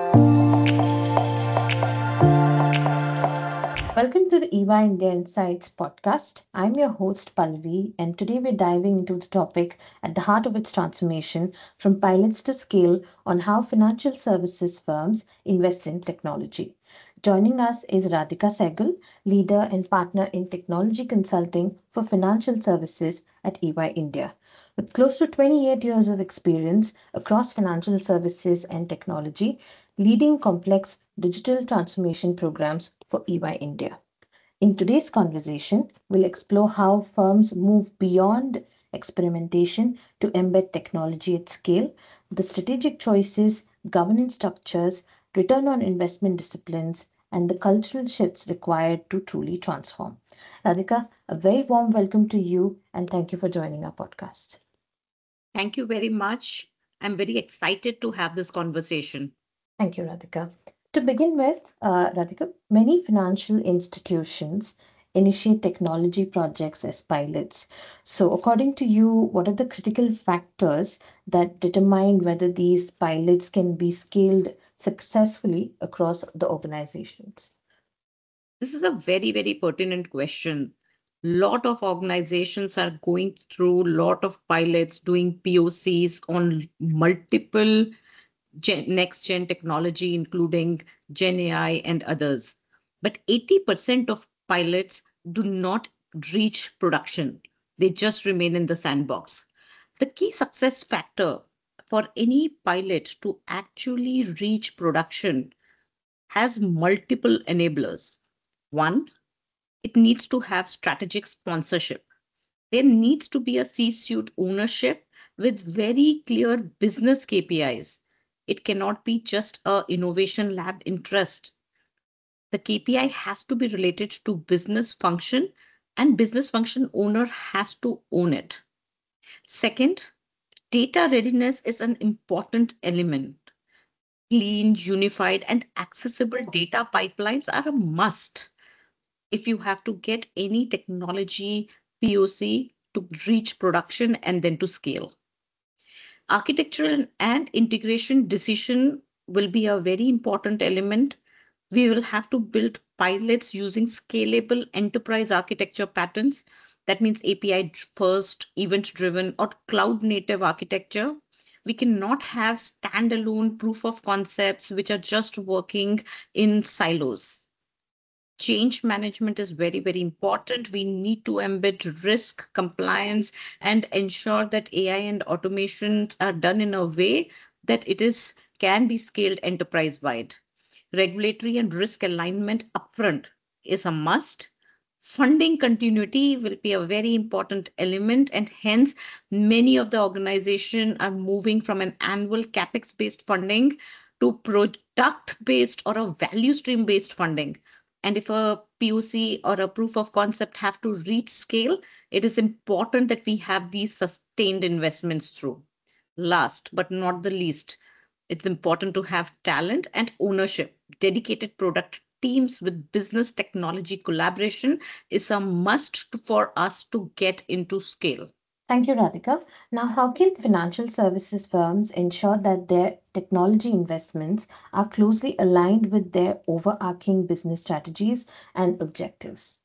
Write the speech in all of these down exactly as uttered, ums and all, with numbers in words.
Welcome to the E Y India Insights podcast. I'm your host Pallavi, and today we're diving into the topic at the heart of its transformation from pilots to scale on how financial services firms invest in technology. Joining us is Radhika Sehgal, leader and partner in technology consulting for financial services at E Y India. With close to twenty-eight years of experience across financial services and technology, leading complex digital transformation programs for E Y India. In today's conversation, we'll explore how firms move beyond experimentation to embed technology at scale, the strategic choices, governance structures, return on investment disciplines, and the cultural shifts required to truly transform. Radhika, a very warm welcome to you and thank you for joining our podcast. Thank you very much. I'm very excited to have this conversation. Thank you, Radhika. To begin with, uh, Radhika, many financial institutions initiate technology projects as pilots. So, according to you, what are the critical factors that determine whether these pilots can be scaled successfully across the organizations? This is a very, very pertinent question. Lot of organizations are going through lot of pilots, doing P O Cs on multiple gen, next gen technology, including Gen A I and others. But eighty percent of pilots do not reach production. They just remain in the sandbox. The key success factor for any pilot to actually reach production has multiple enablers. One, it needs to have strategic sponsorship. There needs to be a C-suite ownership with very clear business K P Is. It cannot be just a innovation lab interest. The K P I has to be related to business function, and business function owner has to own it. Second, data readiness is an important element. Clean, unified, and accessible data pipelines are a must if you have to get any technology P O C to reach production and then to scale. Architectural and integration decision will be a very important element. We will have to build pilots using scalable enterprise architecture patterns. That means A P I first, event driven, or cloud native architecture. We cannot have standalone proof of concepts which are just working in silos. Change management is very, very important. We need to embed risk, compliance, and ensure that A I and automations are done in a way that it is can be scaled enterprise-wide. Regulatory and risk alignment upfront is a must. Funding continuity will be a very important element, and hence many of the organizations are moving from an annual capex based funding to product based or a value stream based funding. And if a P O C or a proof of concept have to reach scale, it is important that we have these sustained investments through. Last but not the least, it's important to have talent and ownership. Dedicated product teams with business technology collaboration is a must for us to get into scale. Thank you, Radhika. Now, how can financial services firms ensure that their technology investments are closely aligned with their overarching business strategies and objectives?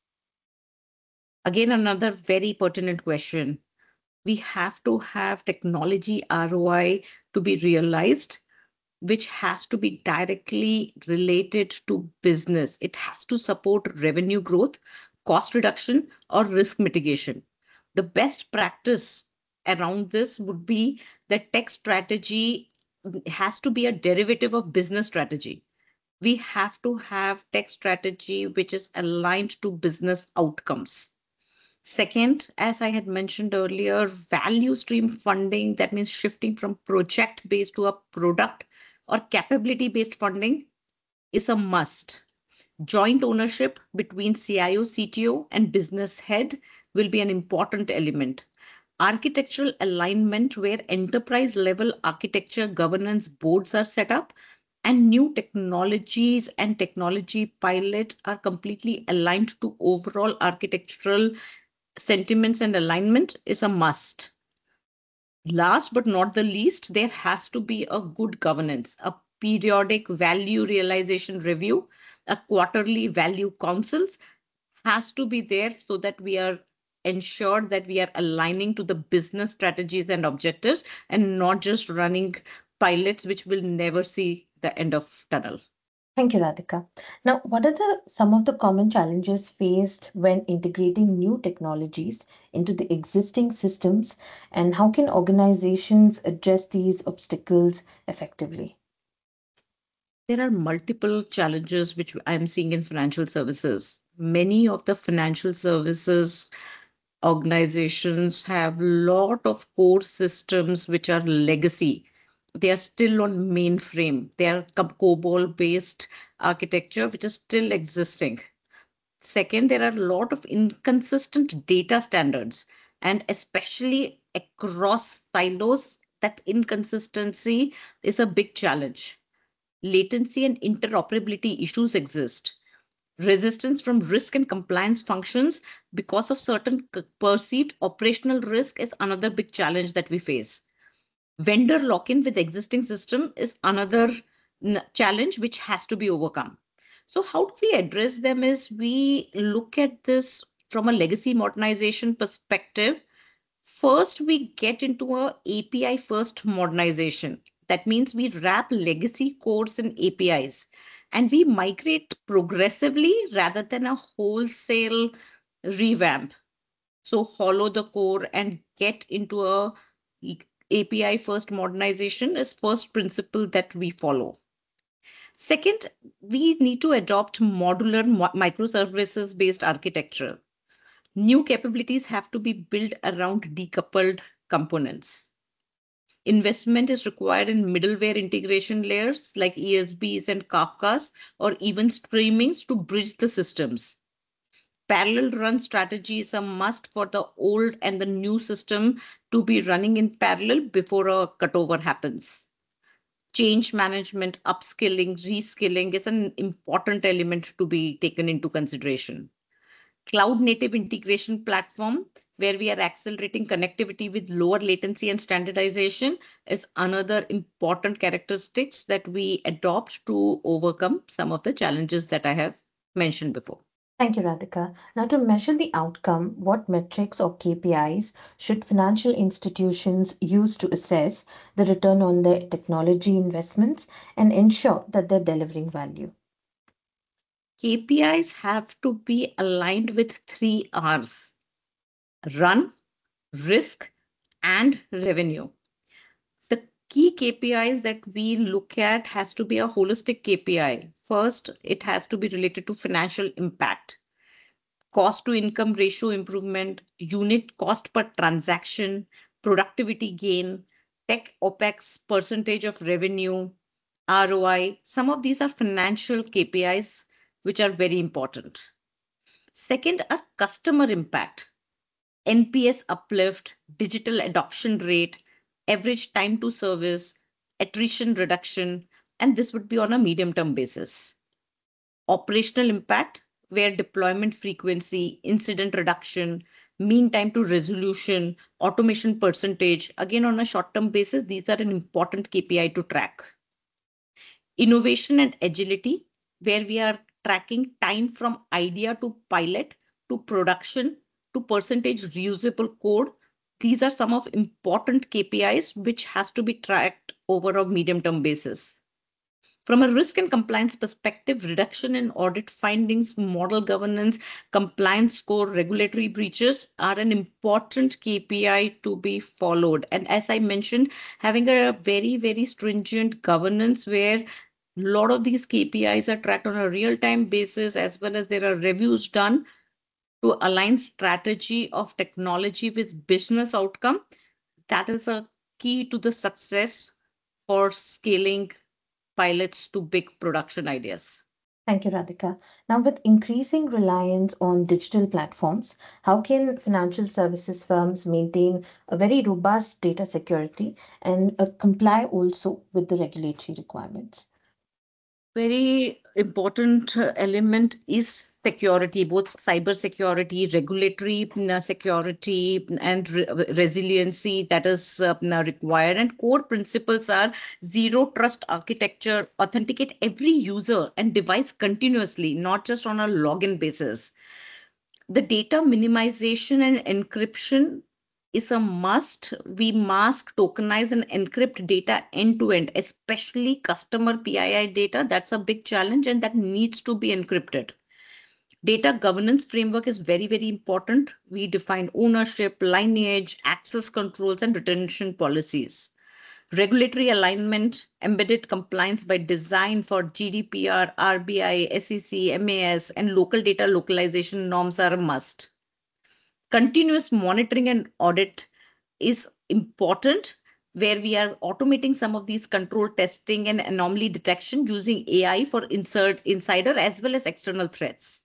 Again, another very pertinent question. We have to have technology R O I to be realized, which has to be directly related to business. It has to support revenue growth, cost reduction, or risk mitigation. The best practice around this would be that tech strategy has to be a derivative of business strategy. We have to have tech strategy which is aligned to business outcomes. Second, as I had mentioned earlier, value stream funding, that means shifting from project based to a product or capability based funding, is a must. Joint ownership between C I O, C T O, and business head will be an important element. Architectural alignment, where enterprise level architecture governance boards are set up and new technologies and technology pilots are completely aligned to overall architectural sentiments and alignment, is a must. Last but not the least, there has to be a good governance, a periodic value realization review, a quarterly value councils has to be there so that we are ensured that we are aligning to the business strategies and objectives and not just running pilots which will never see the end of tunnel. Thank you, Radhika. Now, what are the some of the common challenges faced when integrating new technologies into the existing systems, and how can organizations address these obstacles effectively? There are multiple challenges which I'm seeing in financial services. Many of the financial services organizations have a lot of core systems which are legacy. They are still on mainframe. They are COBOL based architecture, which is still existing. Second, there are a lot of inconsistent data standards, and especially across silos, that inconsistency is a big challenge. Latency and interoperability issues exist. Resistance from risk and compliance functions because of certain perceived operational risk is another big challenge that we face. Vendor lock-in with existing system is another challenge which has to be overcome. So how do we address them is we look at this from a legacy modernization perspective. First, we get into a API first modernization. That means we wrap legacy codes in A P Is and we migrate progressively rather than a wholesale revamp. So hollow the core and get into a A P I first modernization is first principle that we follow. Second, we need to adopt modular microservices based architecture. New capabilities have to be built around decoupled components. Investment is required in middleware integration layers like E S Bs and Kafkas, or even streamings to bridge the systems. Parallel run strategy is a must for the old and the new system to be running in parallel before a cutover happens. Change management, upskilling, reskilling is an important element to be taken into consideration. Cloud native integration platform, where we are accelerating connectivity with lower latency and standardization, is another important characteristics that we adopt to overcome some of the challenges that I have mentioned before. Thank you, Radhika. Now, to measure the outcome, what metrics or K P Is should financial institutions use to assess the return on their technology investments and ensure that they're delivering value? K P Is have to be aligned with three R's: run, risk, and revenue. The key K P Is that we look at has to be a holistic K P I. First, it has to be related to financial impact, cost to income ratio improvement, unit cost per transaction, productivity gain, tech OPEX percentage of revenue, R O I. Some of these are financial K P Is which are very important. Second are customer impact, N P S uplift, digital adoption rate, average time to service, attrition reduction, and this would be on a medium term basis. Operational impact, where deployment frequency, incident reduction, mean time to resolution, automation percentage, again on a short term basis, these are an important K P I to track. Innovation and agility, where we are tracking time from idea to pilot to production to percentage reusable code. These are some of important K P Is which has to be tracked over a medium term basis. From a risk and compliance perspective, reduction in audit findings, model governance, compliance score, regulatory breaches are an important K P I to be followed. And as I mentioned, having a very, very stringent governance where a lot of these K P Is are tracked on a real-time basis, as well as there are reviews done to align strategy of technology with business outcome. That is a key to the success for scaling pilots to big production ideas. Thank you, Radhika. Now, with increasing reliance on digital platforms, how can financial services firms maintain a very robust data security and uh, comply also with the regulatory requirements? Very important uh, element is security, both cyber security, regulatory uh, security, and re- resiliency that is uh, now required. And core principles are zero trust architecture, authenticate every user and device continuously, not just on a login basis. The data minimization and encryption is a must. We mask, tokenize, and encrypt data end to end, especially customer P I I data. That's a big challenge and that needs to be encrypted. Data governance framework is very, very important. We define ownership, lineage, access controls, and retention policies. Regulatory alignment, embedded compliance by design for G D P R, R B I, S E C, M A S, and local data localization norms are a must. Continuous monitoring and audit is important, where we are automating some of these control testing and anomaly detection using A I for insert insider as well as external threats.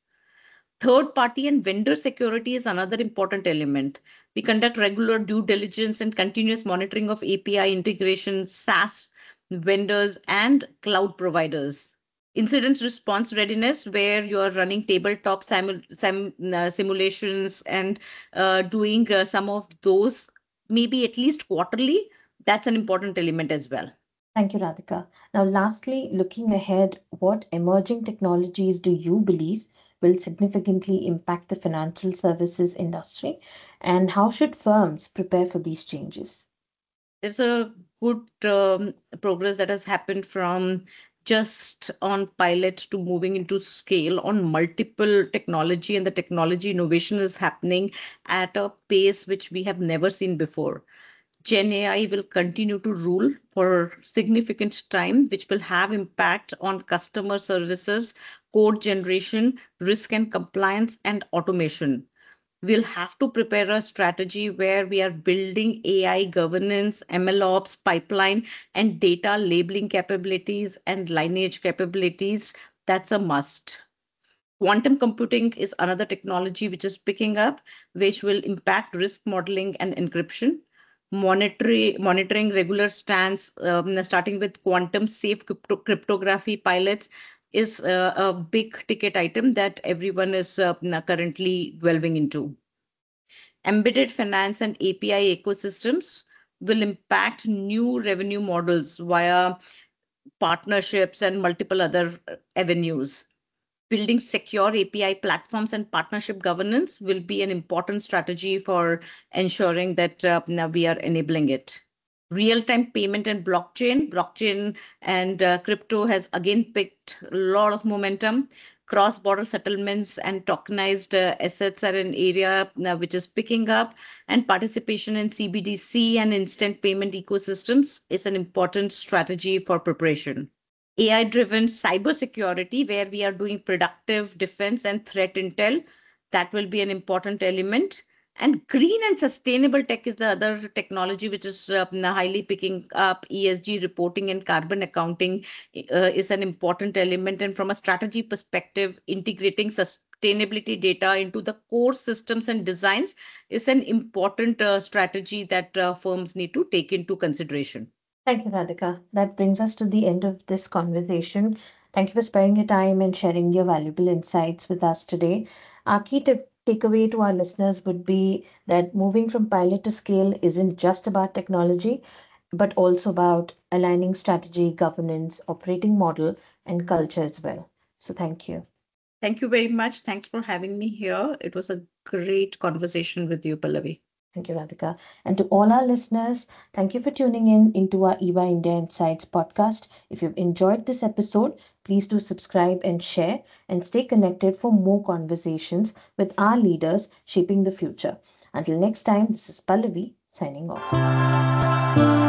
Third party and vendor security is another important element. We conduct regular due diligence and continuous monitoring of A P I integration, SaaS vendors, and cloud providers. Incident response readiness, where you are running tabletop simu- sim- uh, simulations and uh, doing uh, some of those, maybe at least quarterly. That's an important element as well. Thank you, Radhika. Now, lastly, looking ahead, what emerging technologies do you believe will significantly impact the financial services industry, and how should firms prepare for these changes? There's a good um, progress that has happened from just on pilot to moving into scale on multiple technology, and the technology innovation is happening at a pace which we have never seen before. Gen A I will continue to rule for significant time, which will have impact on customer services, code generation, risk and compliance, and automation. We'll have to prepare a strategy where we are building A I governance, M L Ops pipeline, and data labeling capabilities and lineage capabilities. That's a must. Quantum computing is another technology which is picking up, which will impact risk modeling and encryption. Monitoring, monitoring regular stands, um, starting with quantum safe crypto- cryptography pilots, is uh, a big ticket item that everyone is uh, currently delving into. Embedded finance and A P I ecosystems will impact new revenue models via partnerships and multiple other avenues. Building secure A P I platforms and partnership governance will be an important strategy for ensuring that uh, now we are enabling it. Real-time payment and blockchain. Blockchain and uh, crypto has again picked a lot of momentum. Cross-border settlements and tokenized uh, assets are an area uh, which is picking up, and participation in C B D C and instant payment ecosystems is an important strategy for preparation. A I-driven cybersecurity, where we are doing productive defense and threat intel, that will be an important element. And green and sustainable tech is the other technology which is uh, highly picking up. E S G reporting and carbon accounting uh, is an important element. And from a strategy perspective, integrating sustainability data into the core systems and designs is an important uh, strategy that uh, firms need to take into consideration. Thank you, Radhika. That brings us to the end of this conversation. Thank you for sparing your time and sharing your valuable insights with us today. Our key tip takeaway to our listeners would be that moving from pilot to scale isn't just about technology, but also about aligning strategy, governance, operating model, and culture as well. So, thank you. Thank you very much. Thanks for having me here. It was a great conversation with you, Pallavi. Thank you, Radhika. And to all our listeners, thank you for tuning in into our E Y India Insights podcast. If you've enjoyed this episode, please do subscribe and share and stay connected for more conversations with our leaders shaping the future. Until next time, this is Pallavi signing off.